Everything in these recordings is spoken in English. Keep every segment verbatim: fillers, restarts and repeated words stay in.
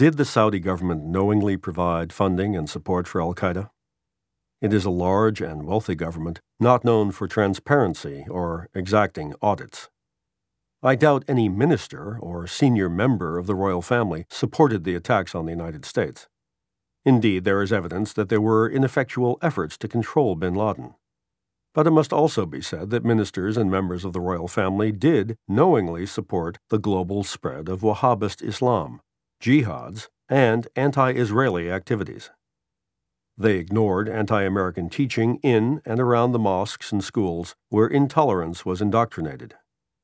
Did the Saudi government knowingly provide funding and support for al-Qaeda? It is a large and wealthy government, not known for transparency or exacting audits. I doubt any minister or senior member of the royal family supported the attacks on the United States. Indeed, there is evidence that there were ineffectual efforts to control bin Laden. But it must also be said that ministers and members of the royal family did knowingly support the global spread of Wahhabist Islam, jihads, and anti-Israeli activities. They ignored anti-American teaching in and around the mosques and schools where intolerance was indoctrinated.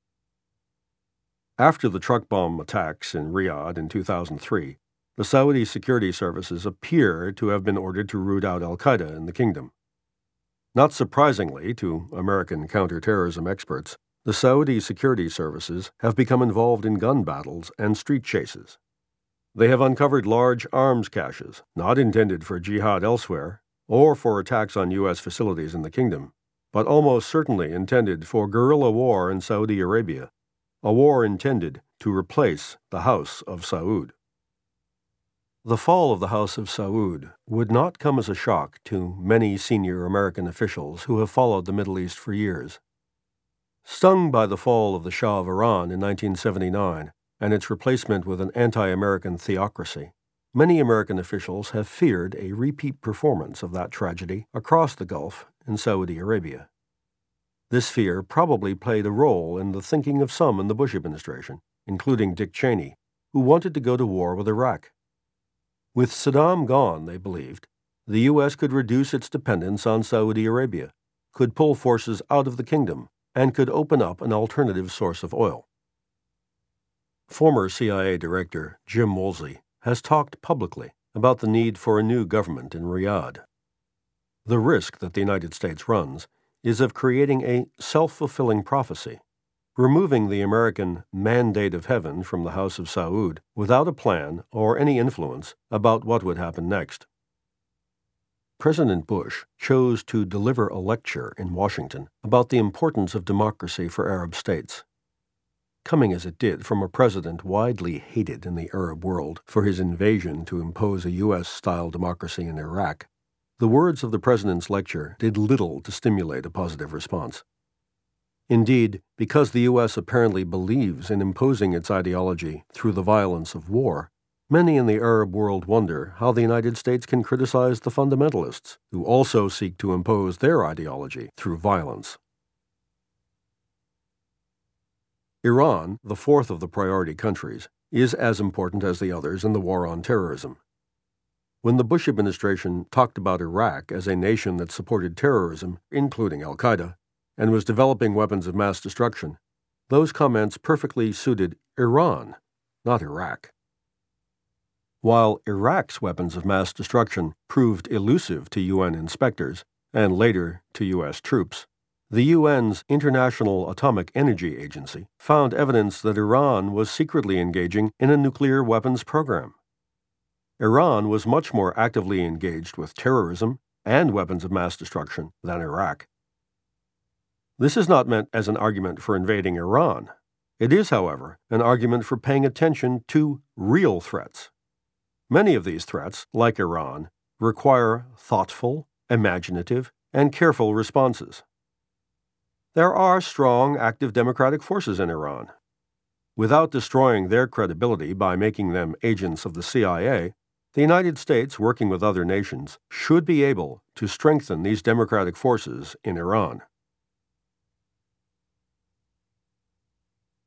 After the truck bomb attacks in Riyadh in two thousand three, the Saudi security services appear to have been ordered to root out al-Qaeda in the kingdom. Not surprisingly to American counterterrorism experts, the Saudi security services have become involved in gun battles and street chases. They have uncovered large arms caches, not intended for jihad elsewhere or for attacks on U S facilities in the kingdom, but almost certainly intended for guerrilla war in Saudi Arabia, a war intended to replace the House of Saud. The fall of the House of Saud would not come as a shock to many senior American officials who have followed the Middle East for years. Stung by the fall of the Shah of Iran in nineteen seventy-nine and its replacement with an anti-American theocracy, many American officials have feared a repeat performance of that tragedy across the Gulf in Saudi Arabia. This fear probably played a role in the thinking of some in the Bush administration, including Dick Cheney, who wanted to go to war with Iraq. With Saddam gone, they believed, the U S could reduce its dependence on Saudi Arabia, could pull forces out of the kingdom, and could open up an alternative source of oil. Former C I A Director Jim Woolsey has talked publicly about the need for a new government in Riyadh. The risk that the United States runs is of creating a self-fulfilling prophecy, removing the American mandate of heaven from the House of Saud without a plan or any influence about what would happen next. President Bush chose to deliver a lecture in Washington about the importance of democracy for Arab states. Coming as it did from a president widely hated in the Arab world for his invasion to impose a U S-style democracy in Iraq, the words of the president's lecture did little to stimulate a positive response. Indeed, because the U S apparently believes in imposing its ideology through the violence of war, many in the Arab world wonder how the United States can criticize the fundamentalists, who also seek to impose their ideology through violence. Iran, the fourth of the priority countries, is as important as the others in the war on terrorism. When the Bush administration talked about Iraq as a nation that supported terrorism, including al-Qaeda, and was developing weapons of mass destruction, those comments perfectly suited Iran, not Iraq. While Iraq's weapons of mass destruction proved elusive to U N inspectors, and later to U S troops, the U N's International Atomic Energy Agency found evidence that Iran was secretly engaging in a nuclear weapons program. Iran was much more actively engaged with terrorism and weapons of mass destruction than Iraq. This is not meant as an argument for invading Iran. It is, however, an argument for paying attention to real threats. Many of these threats, like Iran, require thoughtful, imaginative, and careful responses. There are strong, active democratic forces in Iran. Without destroying their credibility by making them agents of the C I A, the United States, working with other nations, should be able to strengthen these democratic forces in Iran.